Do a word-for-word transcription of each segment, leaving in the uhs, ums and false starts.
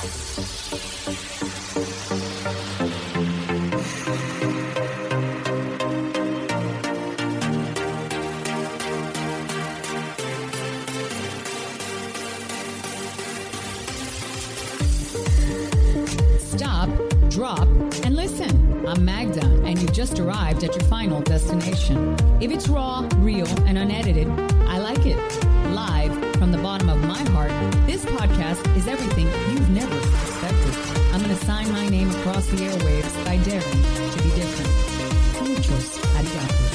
Stop, drop, and listen. I'm Magda, and you've just arrived at your final destination. If it's raw, real, and unedited, I like it. Live from the bottom of my heart, this podcast is everything you've never expected. I'm going to sign my name across the airwaves by daring to be different. Muchos arigato.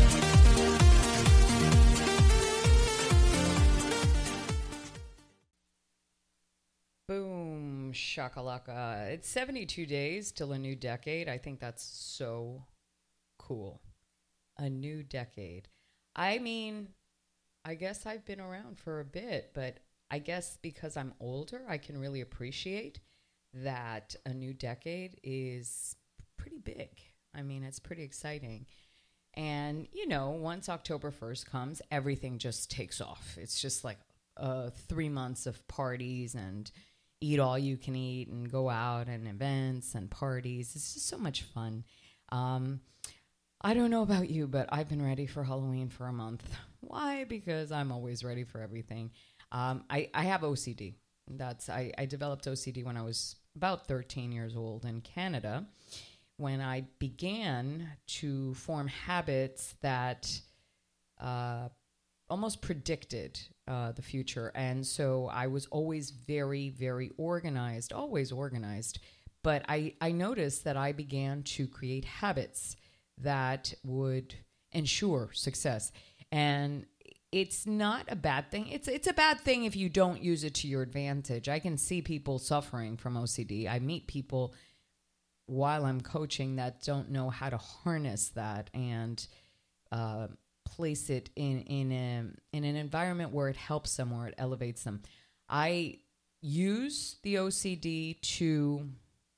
Boom, shakalaka. It's seventy-two days till a new decade. I think that's so cool. A new decade. I mean, I guess I've been around for a bit, but I guess because I'm older, I can really appreciate that a new decade is pretty big. I mean, it's pretty exciting. And, you know, once October first comes, everything just takes off. It's just like uh, three months of parties and eat all you can eat and go out and events and parties. It's just so much fun. Um, I don't know about you, but I've been ready for Halloween for a month. Why? Because I'm always ready for everything. Um, I, I have O C D. That's I, I developed O C D when I was about thirteen years old in Canada, when I began to form habits that uh, almost predicted uh, the future. And so I was always very, very organized, always organized. But I, I noticed that I began to create habits that would ensure success. And it's not a bad thing. It's it's a bad thing if you don't use it to your advantage. I can see people suffering from O C D. I meet people while I'm coaching that don't know how to harness that and uh, place it in in a in an environment where it helps them, where it elevates them. I use the O C D to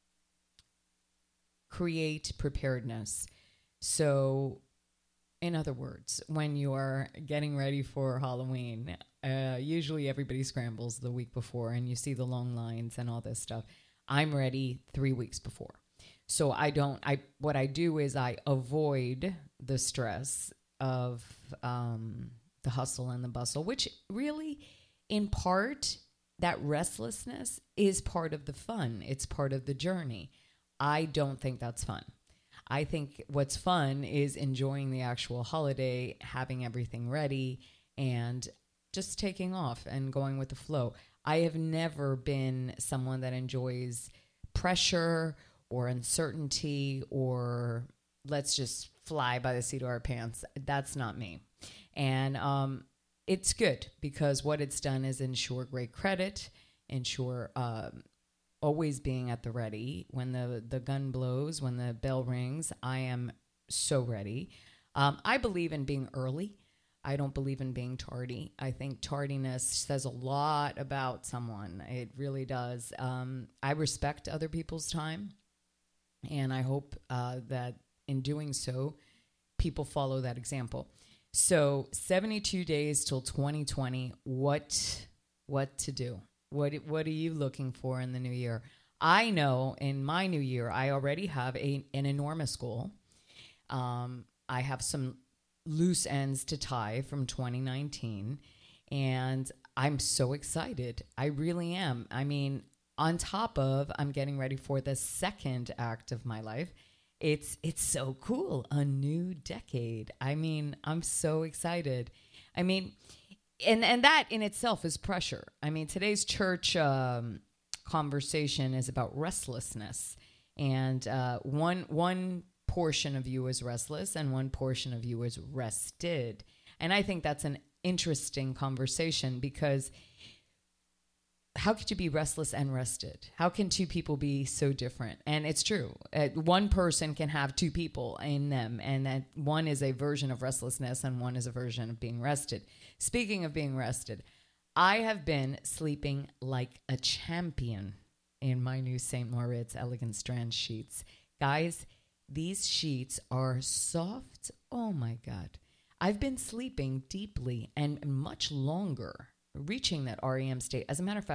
create preparedness. So, in other words, when you're getting ready for Halloween, uh, usually everybody scrambles the week before and you see the long lines and all this stuff. I'm ready three weeks before. So I don't, I, what I do is I avoid the stress of um, the hustle and the bustle, which really, in part, that restlessness is part of the fun. It's part of the journey. I don't think that's fun. I think what's fun is enjoying the actual holiday, having everything ready, and just taking off and going with the flow. I have never been someone that enjoys pressure or uncertainty or let's just fly by the seat of our pants. That's not me. And um, it's good because what it's done is ensure great credit, ensure um, always being at the ready. When the, the gun blows, when the bell rings, I am so ready. Um, I believe in being early. I don't believe in being tardy. I think tardiness says a lot about someone. It really does. Um, I respect other people's time, and I hope uh, that in doing so, people follow that example. So seventy-two days till twenty twenty, what what to do? What what are you looking for in the new year? I know in my new year, I already have a, an enormous goal. Um, I have some loose ends to tie from twenty nineteen, and I'm so excited. I really am. I mean, on top of I'm getting ready for the second act of my life. It's it's so cool. A new decade. I mean, I'm so excited. I mean, And and that in itself is pressure. I mean, today's church um, conversation is about restlessness. And uh, one one portion of you is restless and one portion of you is rested. And I think that's an interesting conversation because how could you be restless and rested? How can two people be so different? And it's true. Uh, one person can have two people in them, and that one is a version of restlessness and one is a version of being rested. Speaking of being rested, I have been sleeping like a champion in my new Saint Moritz Elegant Strand sheets. Guys, these sheets are soft. Oh my God. I've been sleeping deeply and much longer, reaching that R E M state. As a matter of fact,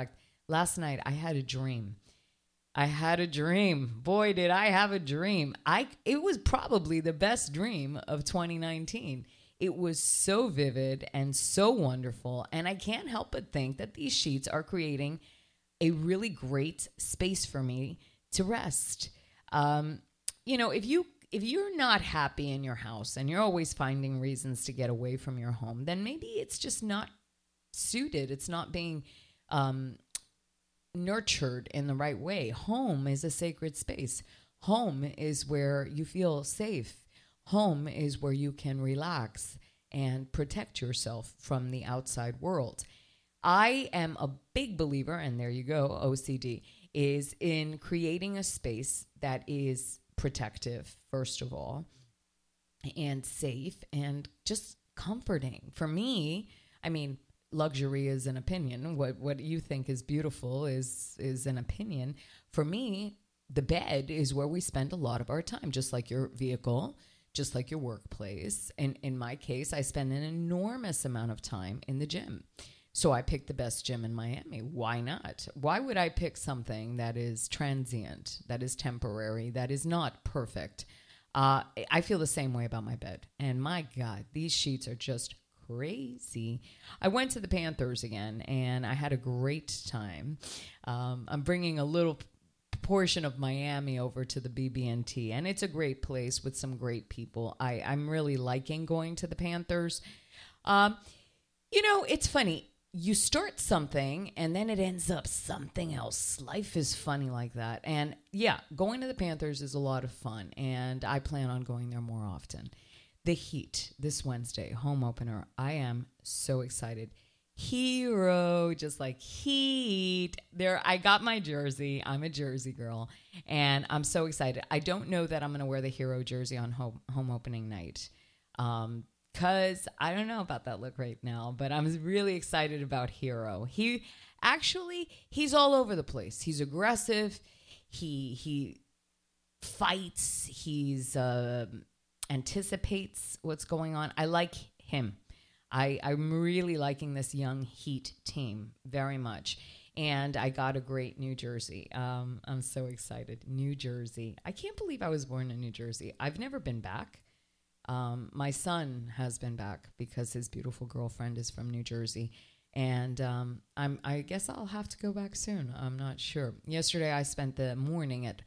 Last night I had a dream. I had a dream. Boy, did I have a dream. I it was probably the best dream of twenty nineteen. It was so vivid and so wonderful, and I can't help but think that these sheets are creating a really great space for me to rest. Um, you know, if you if you're not happy in your house and you're always finding reasons to get away from your home, then maybe it's just not suited. It's not being um, nurtured in the right way. Home is a sacred space. Home is where you feel safe. Home is where you can relax and protect yourself from the outside world. I am a big believer, and there you go, O C D, is in creating a space that is protective, first of all, and safe and just comforting. For me, I mean, luxury is an opinion. What what you think is beautiful is is an opinion. For me, the bed is where we spend a lot of our time, just like your vehicle, just like your workplace. And in my case, I spend an enormous amount of time in the gym. So I picked the best gym in Miami. Why not? Why would I pick something that is transient, that is temporary, that is not perfect? Uh, I feel the same way about my bed. And my God, these sheets are just crazy. I went to the Panthers again, and I had a great time. Um, I'm bringing a little portion of Miami over to the B B N T, and it's a great place with some great people. I, I'm really liking going to the Panthers. Um, you know, it's funny. You start something and then it ends up something else. Life is funny like that. And yeah, going to the Panthers is a lot of fun, and I plan on going there more often. The Heat this Wednesday, home opener. I am so excited. Hero, just like Heat. There, I got my jersey. I'm a Jersey girl, and I'm so excited. I don't know that I'm going to wear the Hero jersey on home, home opening night. Um, Because I don't know about that look right now, but I'm really excited about Hero. He actually, he's all over the place. He's aggressive. He he fights. He's uh, anticipates what's going on. I like him. I, I'm really liking this young Heat team very much. And I got a great New Jersey. Um, I'm so excited. New Jersey. I can't believe I was born in New Jersey. I've never been back. Um, my son has been back because his beautiful girlfriend is from New Jersey. And um, I'm, I guess I'll have to go back soon. I'm not sure. Yesterday, I spent the morning at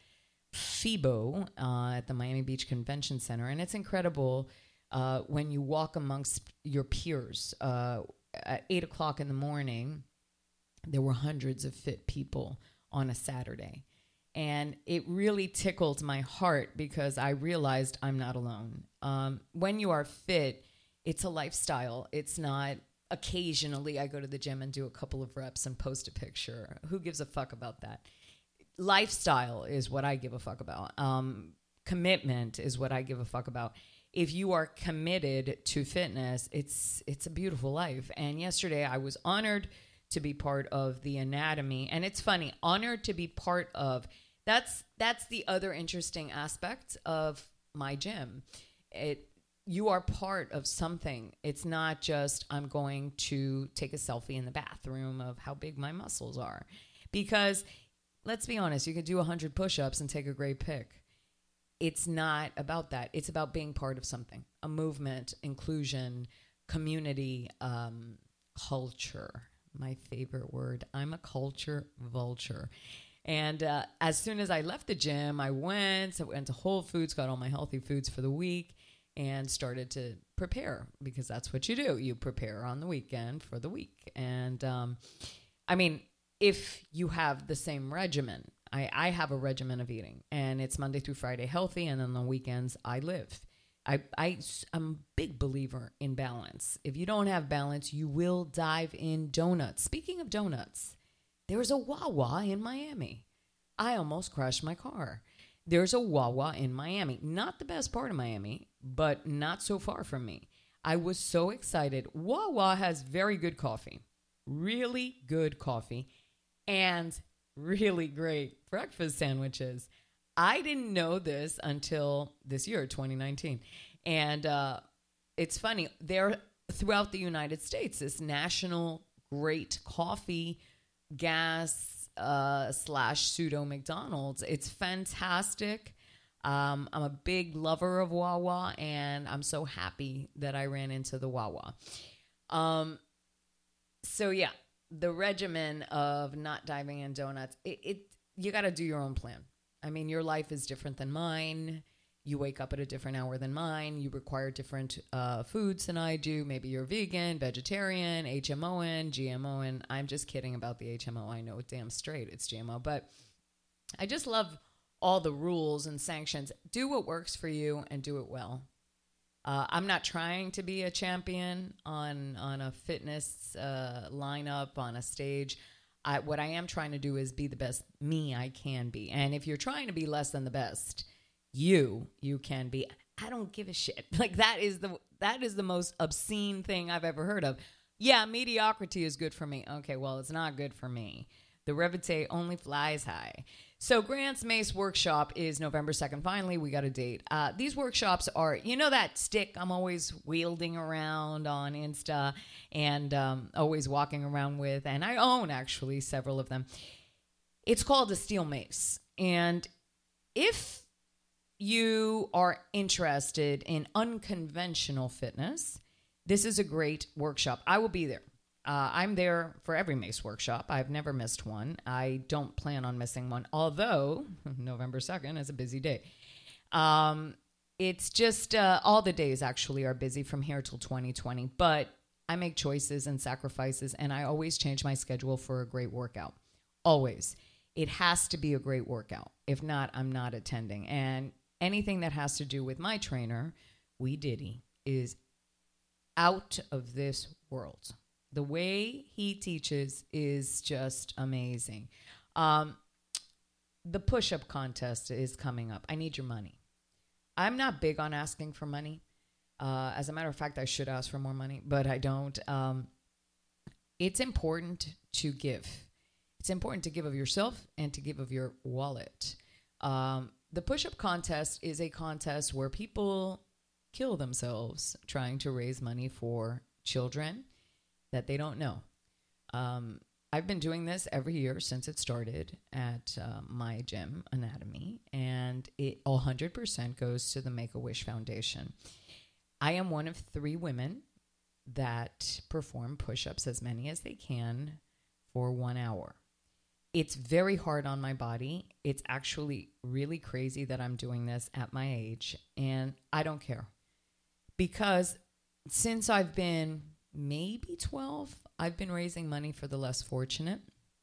FIBO uh, at the Miami Beach Convention Center. And it's incredible uh, when you walk amongst your peers. Uh, at eight o'clock in the morning, there were hundreds of fit people on a Saturday. And it really tickled my heart because I realized I'm not alone. Um, when you are fit, it's a lifestyle. It's not occasionally I go to the gym and do a couple of reps and post a picture. Who gives a fuck about that? Lifestyle is what I give a fuck about. Um, commitment is what I give a fuck about. If you are committed to fitness, it's it's a beautiful life. And yesterday I was honored to be part of the Anatomy. And it's funny, honored to be part of That's that's the other interesting aspect of my gym. It you are part of something. It's not just I'm going to take a selfie in the bathroom of how big my muscles are. Because let's be honest, you can do one hundred push-ups and take a great pic. It's not about that. It's about being part of something. A movement, inclusion, community, um, culture. My favorite word. I'm a culture vulture. And uh, as soon as I left the gym, I went, I went to Whole Foods, got all my healthy foods for the week, and started to prepare, because that's what you do. You prepare on the weekend for the week. And um, I mean, if you have the same regimen, I, I have a regimen of eating, and it's Monday through Friday healthy, and then on the weekends I live. I, I, I'm a big believer in balance. If you don't have balance, you will dive in donuts. Speaking of donuts, there's a Wawa in Miami. I almost crashed my car. There's a Wawa in Miami. Not the best part of Miami, but not so far from me. I was so excited. Wawa has very good coffee. Really good coffee. And really great breakfast sandwiches. I didn't know this until this year, twenty nineteen. And uh, it's funny. They're throughout the United States, this national great coffee gas uh, slash pseudo McDonald's. It's fantastic. Um, I'm a big lover of Wawa, and I'm so happy that I ran into the Wawa. Um, so yeah, the regimen of not diving in donuts, it, it you got to do your own plan. I mean, your life is different than mine. You wake up at a different hour than mine. You require different uh, foods than I do. Maybe you're vegan, vegetarian, H M O N, G M O N. I'm just kidding about the H M O. I know it damn straight it's G M O. But I just love all the rules and sanctions. Do what works for you and do it well. Uh, I'm not trying to be a champion on, on a fitness uh, lineup, on a stage. I, what I am trying to do is be the best me I can be. And if you're trying to be less than the best you, you can be. I don't give a shit. Like that is the that is the most obscene thing I've ever heard of. Yeah, mediocrity is good for me. Okay, well, it's not good for me. The Revite only flies high. So Grant's Mace Workshop is November second. Finally, we got a date. Uh, these workshops are, you know that stick I'm always wielding around on Insta and um, always walking around with, and I own actually several of them. It's called a steel mace. And if you are interested in unconventional fitness, this is a great workshop. I will be there. Uh, I'm there for every Mace workshop. I've never missed one. I don't plan on missing one, although November second is a busy day. Um, it's just uh, all the days actually are busy from here till twenty twenty, but I make choices and sacrifices, and I always change my schedule for a great workout. Always. It has to be a great workout. If not, I'm not attending. And anything that has to do with my trainer, Wee Diddy, is out of this world. The way he teaches is just amazing. Um, the push-up contest is coming up. I need your money. I'm not big on asking for money. Uh, as a matter of fact, I should ask for more money, but I don't. Um, it's important to give. It's important to give of yourself and to give of your wallet. Um, the push-up contest is a contest where people kill themselves trying to raise money for children that they don't know. Um, I've been doing this every year since it started at uh, my gym, Anatomy, and it one hundred percent goes to the Make-A-Wish Foundation. I am one of three women that perform push-ups, as many as they can, for one hour. It's very hard on my body. It's actually really crazy that I'm doing this at my age, and I don't care. Because since I've been maybe twelve, I've been raising money for the less fortunate.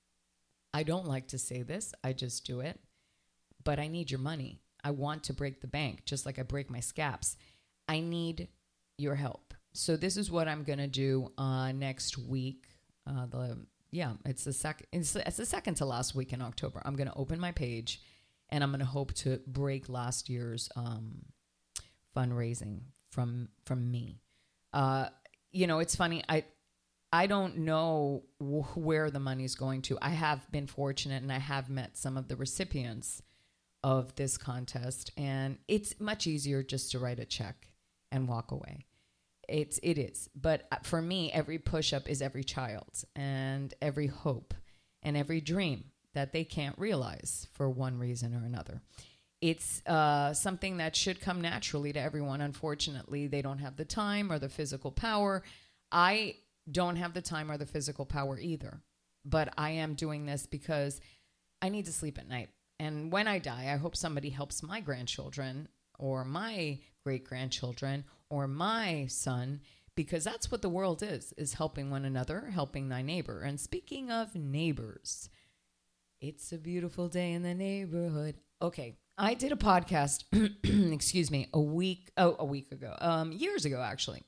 I don't like to say this. I just do it. But I need your money. I want to break the bank, just like I break my scaps. I need your help. So this is what I'm going to do uh, next week. Uh, the Yeah, it's the, sec- it's, it's the second to last week in October. I'm going to open my page, and I'm going to hope to break last year's um, fundraising from from me. Uh, you know, it's funny. I I don't know wh- where the money's going to. I have been fortunate, and I have met some of the recipients of this contest, and it's much easier just to write a check and walk away. It's it is. But for me, every push-up is every child and every hope and every dream that they can't realize for one reason or another. It's uh, something that should come naturally to everyone. Unfortunately, they don't have the time or the physical power. I don't have the time or the physical power either. But I am doing this because I need to sleep at night. And when I die, I hope somebody helps my grandchildren or my great-grandchildren or my son, because that's what the world is, is helping one another, helping thy neighbor. And speaking of neighbors, it's a beautiful day in the neighborhood. Okay, I did a podcast, excuse me, a week, oh, a week ago, um, years ago, actually,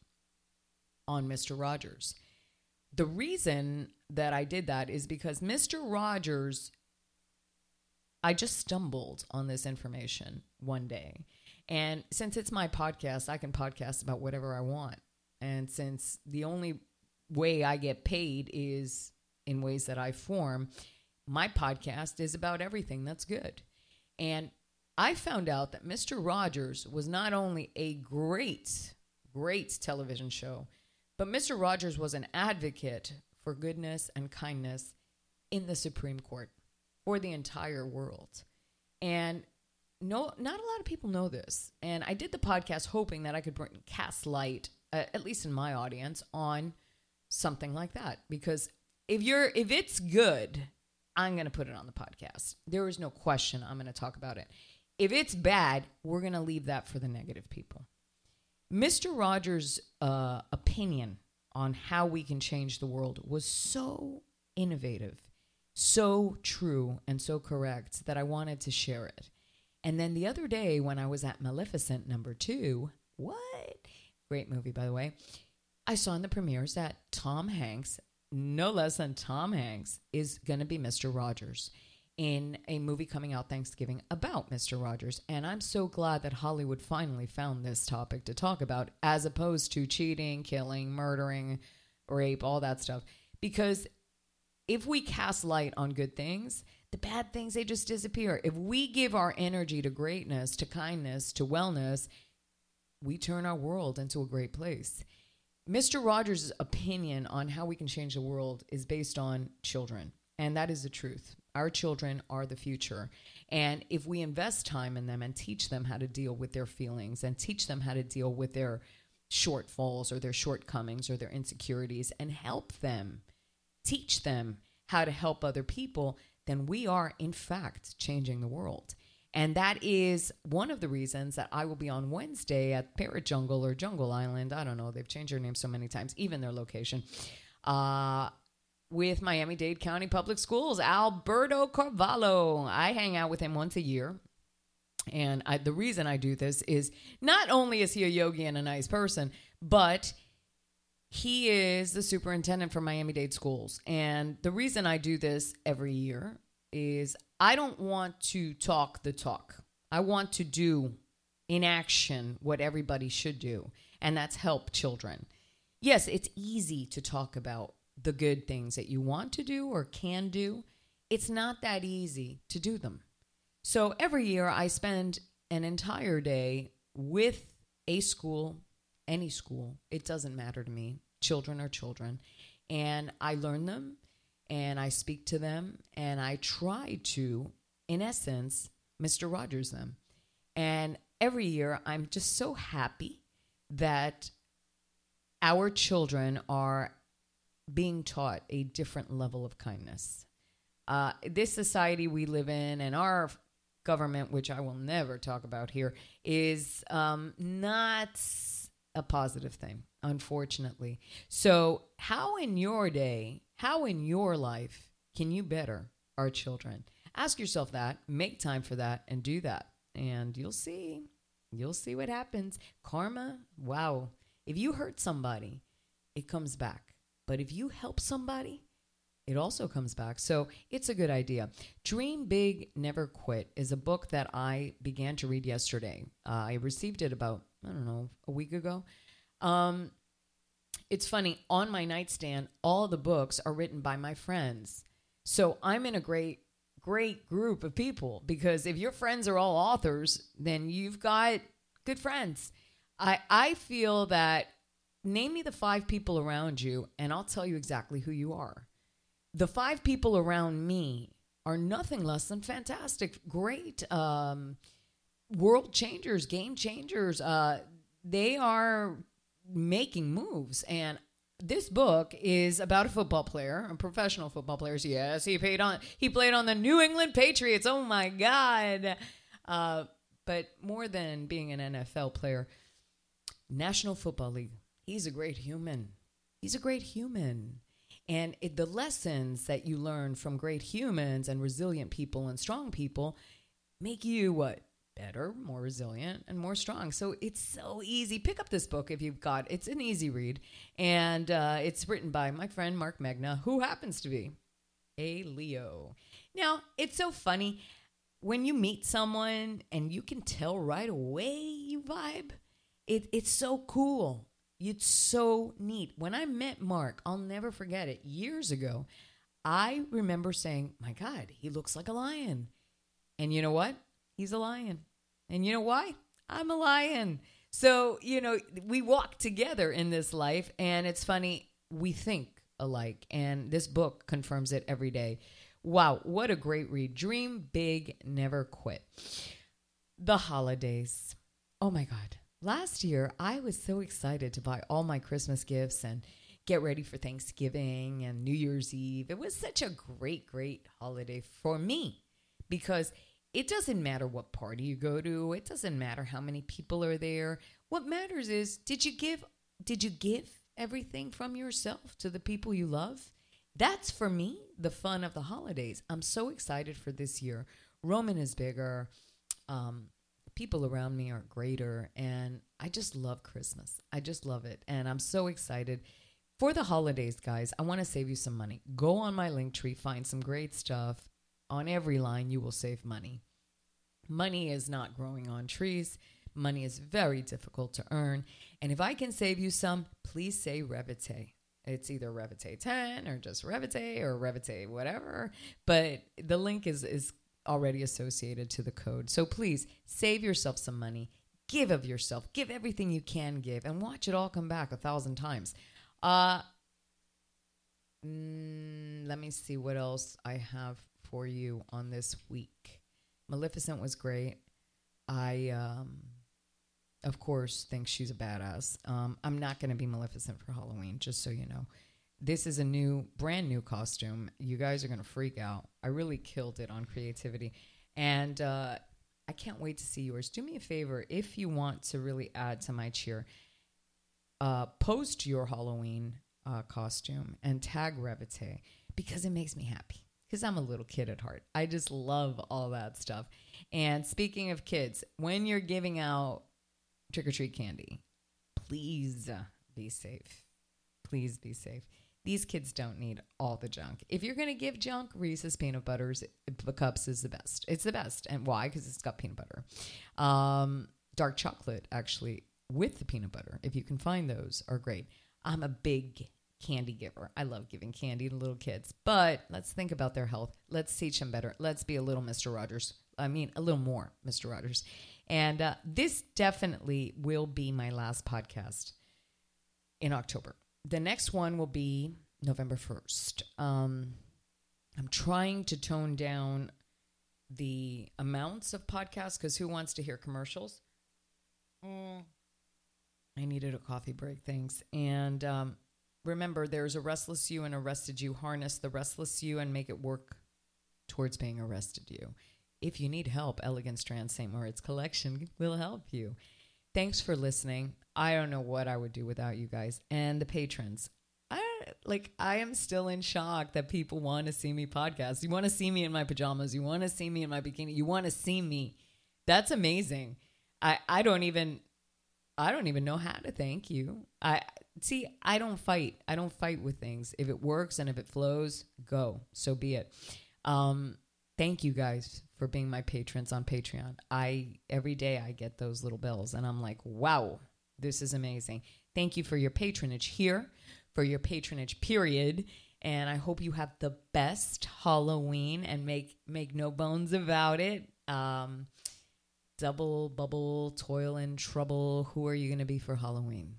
on Mister Rogers. The reason that I did that is because Mister Rogers, I just stumbled on this information one day. And since it's my podcast, I can podcast about whatever I want. And since the only way I get paid is in ways that I form, my podcast is about everything that's good. And I found out that Mister Rogers was not only a great, great television show, but Mister Rogers was an advocate for goodness and kindness in the Supreme Court for the entire world. And no, not a lot of people know this. And I did the podcast hoping that I could bring, cast light, uh, at least in my audience, on something like that. Because if you're, if it's good, I'm going to put it on the podcast. There is no question I'm going to talk about it. If it's bad, we're going to leave that for the negative people. Mister Rogers' uh, opinion on how we can change the world was so innovative, so true, and so correct that I wanted to share it. And then the other day when I was at Maleficent number two, what? Great movie, by the way. I saw in the premieres that Tom Hanks, no less than Tom Hanks, is going to be Mister Rogers in a movie coming out Thanksgiving about Mister Rogers. And I'm so glad that Hollywood finally found this topic to talk about, as opposed to cheating, killing, murdering, rape, all that stuff. Because if we cast light on good things, the bad things, they just disappear. If we give our energy to greatness, to kindness, to wellness, we turn our world into a great place. Mister Rogers' opinion on how we can change the world is based on children. And that is the truth. Our children are the future. And if we invest time in them and teach them how to deal with their feelings and teach them how to deal with their shortfalls or their shortcomings or their insecurities and help them, teach them how to help other people, then we are, in fact, changing the world. And that is one of the reasons that I will be on Wednesday at Parrot Jungle or Jungle Island. I don't know. They've changed their name so many times, even their location. Uh, with Miami-Dade County Public Schools, Alberto Carvalho. I hang out with him once a year. And I, the reason I do this is not only is he a yogi and a nice person, but he is the superintendent for Miami-Dade schools. And the reason I do this every year is I don't want to talk the talk. I want to do in action what everybody should do, and that's help children. Yes, it's easy to talk about the good things that you want to do or can do. It's not that easy to do them. So every year I spend an entire day with a school, any school. It doesn't matter to me. Children are children. And I learn them and I speak to them and I try to, in essence, Mister Rogers them. And every year I'm just so happy that our children are being taught a different level of kindness. Uh, this society we live in and our government, which I will never talk about here, is um, not a positive thing, unfortunately. So how in your day, how in your life can you better our children? Ask yourself that, make time for that, and do that. And you'll see, you'll see what happens. Karma, wow. If you hurt somebody, it comes back. But if you help somebody, it also comes back. So it's a good idea. Dream Big, Never Quit is a book that I began to read yesterday. Uh, I received it about, I don't know, a week ago. Um, it's funny, on my nightstand, all the books are written by my friends. So I'm in a great, great group of people, because if your friends are all authors, then you've got good friends. I, I feel that name me the five people around you, and I'll tell you exactly who you are. The five people around me are nothing less than fantastic, great um, world changers, game changers. Uh, they are making moves. And this book is about a football player, a professional football player. Yes, he played on, he played on the New England Patriots. Oh, my God. Uh, but more than being an N F L player, National Football League. He's a great human. He's a great human. And it, the lessons that you learn from great humans and resilient people and strong people make you what? Better, more resilient, and more strong. So it's so easy. Pick up this book if you've got, it's an easy read. And uh, it's written by my friend Mark Megna, who happens to be a Leo. Now, it's so funny when you meet someone and you can tell right away you vibe. It, it's so cool. It's so neat. When I met Mark, I'll never forget it, years ago, I remember saying, my God, he looks like a lion. And you know what? He's a lion. And you know why? I'm a lion. So, you know, we walk together in this life, and it's funny, we think alike. And this book confirms it every day. Wow, what a great read. Dream big, never quit. The holidays. Oh my God. Last year, I was so excited to buy all my Christmas gifts and get ready for Thanksgiving and New Year's Eve. It was such a great, great holiday for me because it doesn't matter what party you go to. It doesn't matter how many people are there. What matters is, did you give, did you give everything from yourself to the people you love? That's, for me, the fun of the holidays. I'm so excited for this year. Roman is bigger. Um, people around me are greater. And I just love Christmas. I just love it. And I'm so excited. For the holidays, guys, I want to save you some money. Go on my Linktree, find some great stuff. On every line, you will save money. Money is not growing on trees. Money is very difficult to earn. And if I can save you some, please say Revite. It's either Revite ten or just Revite or Revite whatever. But the link is, is already associated to the code. So please save yourself some money. Give of yourself. Give everything you can give. And watch it all come back a thousand times. Uh, mm, let me see what else I have for you on this week. Maleficent was great. I... Um, Of course, thinks she's a badass. Um, I'm not going to be Maleficent for Halloween, just so you know. This is a new, brand new costume. You guys are going to freak out. I really killed it on creativity. And uh, I can't wait to see yours. Do me a favor, if you want to really add to my cheer, uh, post your Halloween uh, costume and tag Revite because it makes me happy. Because I'm a little kid at heart. I just love all that stuff. And speaking of kids, when you're giving out trick-or-treat candy, please be safe. Please be safe. These kids don't need all the junk. If you're going to give junk, Reese's Peanut Butters the cups is the best. It's the best. And why? Because it's got peanut butter. Um, dark chocolate, actually, with the peanut butter, if you can find those, are great. I'm a big candy giver. I love giving candy to little kids. But let's think about their health. Let's teach them better. Let's be a little Mister Rogers. I mean, a little more Mister Rogers. And uh, this definitely will be my last podcast in October. The next one will be November first. Um, I'm trying to tone down the amounts of podcasts because who wants to hear commercials? Mm. I needed a coffee break, thanks. And um, remember, there's a restless you and a rested you. Harness the restless you and make it work towards being a rested you. If you need help, Elegant Strand Saint Moritz Collection will help you. Thanks for listening. I don't know what I would do without you guys and the patrons. I like. I am still in shock that people want to see me podcast. You want to see me in my pajamas. You want to see me in my bikini. You want to see me. That's amazing. I, I don't even. I don't even know how to thank you. I see. I don't fight. I don't fight with things. If it works and if it flows, go. So be it. Um. Thank you guys for being my patrons on Patreon. I every day I get those little bells and I'm like, wow, this is amazing. Thank you for your patronage here, for your patronage period. And I hope you have the best Halloween and make make no bones about it. Um, double bubble, toil and trouble. Who are you going to be for Halloween?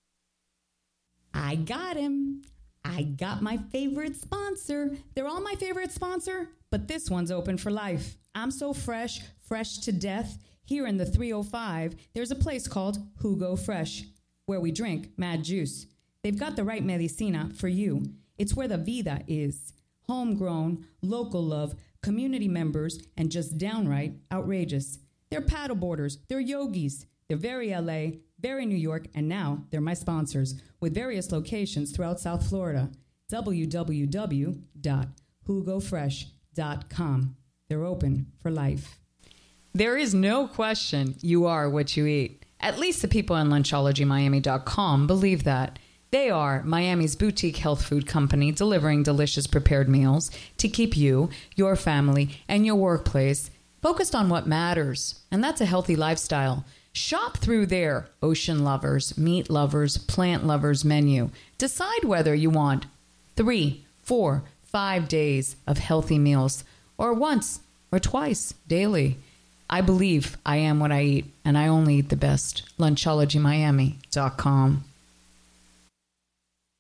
I got him. I got my favorite sponsor. They're all my favorite sponsor, but this one's open for life. I'm so fresh, fresh to death. Here in the three oh five, there's a place called Hugo Fresh, where we drink mad juice. They've got the right medicina for you. It's where the vida is. Homegrown, local love, community members, and just downright outrageous. They're paddleboarders. They're yogis. They're very L A, very New York, and now they're my sponsors with various locations throughout South Florida. w w w dot hugo fresh dot com. They're open for life. There is no question you are what you eat. At least the people on lunchology miami dot com believe that. They are Miami's boutique health food company delivering delicious prepared meals to keep you, your family, and your workplace focused on what matters, and that's a healthy lifestyle. Shop through their ocean lovers, meat lovers, plant lovers menu. Decide whether you want three, four, five days of healthy meals, or once or twice daily. I believe I am what I eat, and I only eat the best. lunchology miami dot com.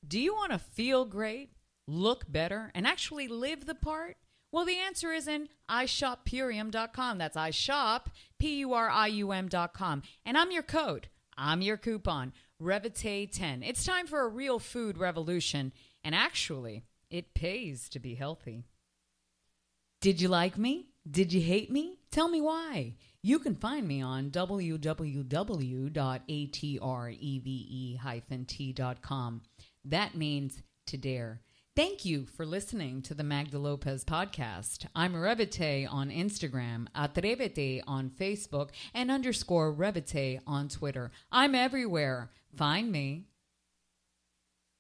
Do you want to feel great, look better, and actually live the part? Well, the answer is in i shop purium dot com. That's iShop, P U R I U M dot com. And I'm your code. I'm your coupon, Revite ten. It's time for a real food revolution. And actually, it pays to be healthy. Did you like me? Did you hate me? Tell me why. You can find me on w w w dot a t r e v e dash t dot com. That means to dare. Thank you for listening to the Magda Lopez podcast. I'm Revite on Instagram, Atrevete on Facebook, and underscore Revite on Twitter. I'm everywhere. Find me